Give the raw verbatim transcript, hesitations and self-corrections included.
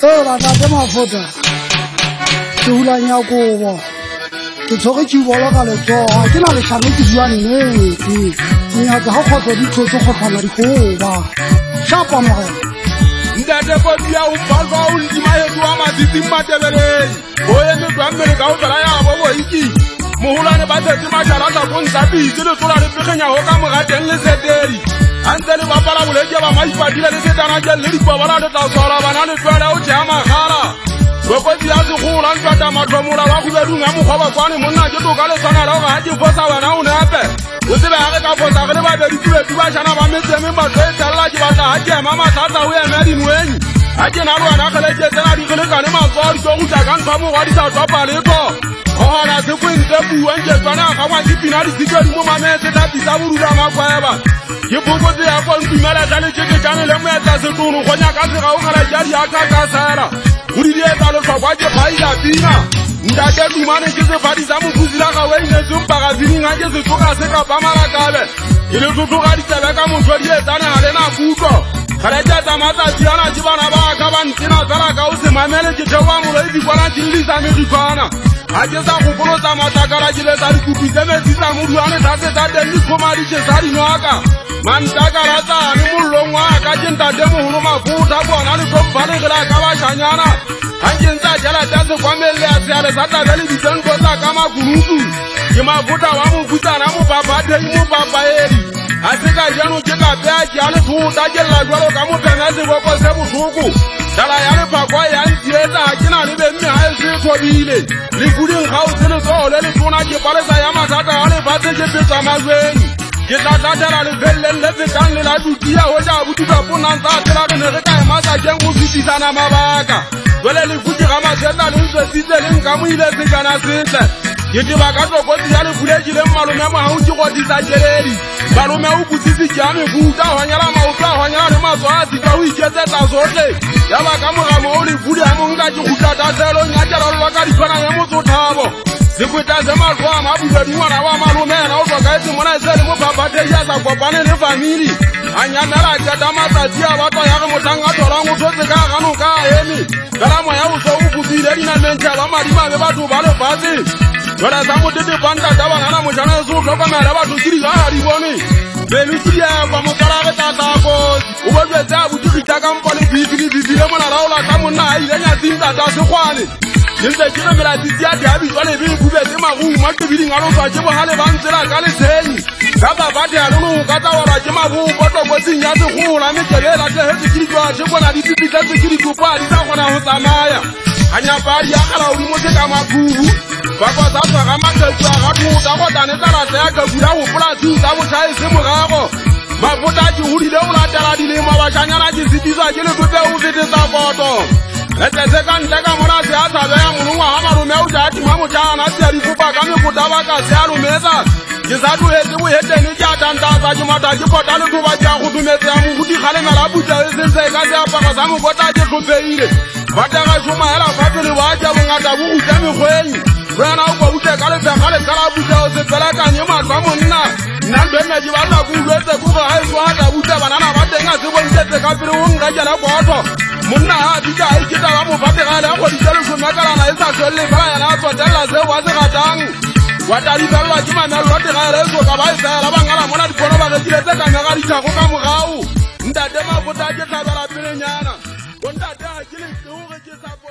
Eh ba ta mafota. Ke hula nya go. Ke tsoge ke bola ka le tso. Ke na le tlhano ke bua ne. Ke nya ga go go di tso go khana di go ba. Shapa mo. Ndate ko dia u balwa u ndima yetu ama didi matebeleni. Oye ne twa mmele ka o tsala ya bo bo iki. Mohulane ba tse majara tsa go ntsapi ke le tsola le pegenya ho ka mogateng le seteri. Ante le bapala boleke ba maipatile le setana je le dipobala le tla sola bana le twela o jama gala. Go dia se go la ntata matlomola wa go bedunga mo go ba kwane monna ke to ka le tsana ra ga ke fosa bana o nape. O se ba ga ka fosa ga le ba be ditwe tuba jana ba metse me ba tse tsala ke ba ta ha ke mama tata o ya medi nweni. Ha ke na lwana ga le ke tsena di gele ka ne matswari go go tla ka ntwa mo wa di tsa tswa pale ko. Ona se kwente buwa nje tsana ga wa di pina di tsikedi mo mametse ta bisa burula makweba. Ke bogotse ya kwa ntumela tsa le tsheke jane le moetla setunu go nya ka se ga o ngala jari ya ka ka sala. Go di etsa le tlhokwa ke phaila pina. Ndake dumane ke se fadi sa mofusi la ga wene se mpaga bininga ke se tsoka se ka ba malakabe. Ile tsoga di tsela ka motho di etsana ha le na kutlo. Ga le tsa mata diana di bana ba ka ba ntsina tsala ka o se mamele ke tsewa mo le di kwana di lisa me di kwana. A ke sa go bolotsa matakala ke le tsa di kupitse metsi tsa moduane tsa tse tsa teng di khomadi tse tsa di nwaka. Mantakala tsa ni mollong wa ka ke ntate moholo mafuta bona le tsompale gela ka ba shanyana. Ha ke ntsa jala tsa se kwamelle ya tsale sa tabele di tsenko tsa ka magurutu. Ke mafuta wa mo kutsana mo papate mo papaedi. A se ka jano ke ka pea ke a le thuta ke la jwalo ka mo pena se boko se botlhoko. Dala ya le pakwa ya ntsietsa ke na le bemme ha e se thobile. Le kuding ga o tsele tsole le tsona ke palesa ya mathata a le batse ke petsa mazweng. Ke tla tlatela le velleng le fetang le la dutia ho ja butuka ponang tsa tsela re ne re ka ema sa keng go fitisana mabaka. Jwale le futi ga maseta le ntswetsitse le nka mo ile se kana setle. Ke ke ba ka tlokotsi ya le fulekile malome mo ha o ke godisa keledi. Malome o kutsitse ke a mefuta ho nyala mautla ho nyala le matswatsi ka o iketsetsa zotle. Ya ba ka mogamo o le fudi a mo nka ke gutla tatselo nya ke ralola ka dipana ya motso thabo. Se kweta se malwa a mabuda di ngwana wa malome na o tloka etse mona se le mo papate ya sa kopane le family. A nyamela ke ta matsatsi a batwa ya re motanga tholang o tshotse ka gano ka emi. Ka mo ya o so o bubile dina mentse ba madima be batho ba le fatse. Jwale sa mo tete banda ta bana na mo jana so tlhokomela batho ke di ga di bone. Belu tsia kwa mo kala re ta ta go. O bo tsa bo di ka ka mpole bibili bibile mo la raola ka monna a ile nya tsinta ta se kwane. Ntse ke re mela tsia di abi tswane be bube se magu ma ke biding a lo sa ke bo hale ba ntsela ka le senyi. Ka ba ba dia lo ka ta wala ke magu bo to go tsinya se go la me ke lela ke he ke di kwa se bona di pipitsa se ke di kopa di sa gona ho tsamaya. Anya ba ya kala o mo se ka magugu. Ba kwa sa tswa ga maketsa ga thuta go tane tsala ya ka bula go polasi tsa bo tshai se morago. Ba bota ke hulile o la tala di le mabashanyana ke sitisa ke le tsote o fete sa foto. Le tse ka ntle ka mona se a tsabe ya molongwa ha malume o ja tima mo jana se di kupa ka me kota ba ka se a lumeza. Ke sa tu hetse bo hetse ne ke atanta sa ke mata ke kota le toba ja go dumetse ya mo gudi gale mala butla e se se ka se apara sa mo kota ke tlopheile. Ba ta ga shoma hela fa pele wa ja bongata bo utla me gwenyi. Rana o go utla ka le fa gale kala butla o se pela ka nyema tsa monna. Nna be me di ba tla go uletse go ga e swa ta butla banana ba tenga se bo ntse ka pele o nga jana go otho. Monna ha di ka e ke ta ba mo patega le go di tselo go makala na e sa tswelle ba ya na tswa tella se wa se gatang. Wa ta di ba ke mana lo te ga le go ka ba e sa ba ngala mona di bona ba ke tse ka nga ga di tla go ka mogau. Ntate ma bota ke tla ba la pele nyana. Bontate ha ke le go ke sa